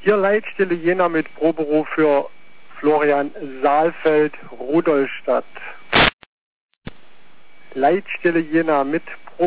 Hier Leitstelle Jena mit Proberuf für Florian Saalfeld, Rudolstadt. Leitstelle Jena mit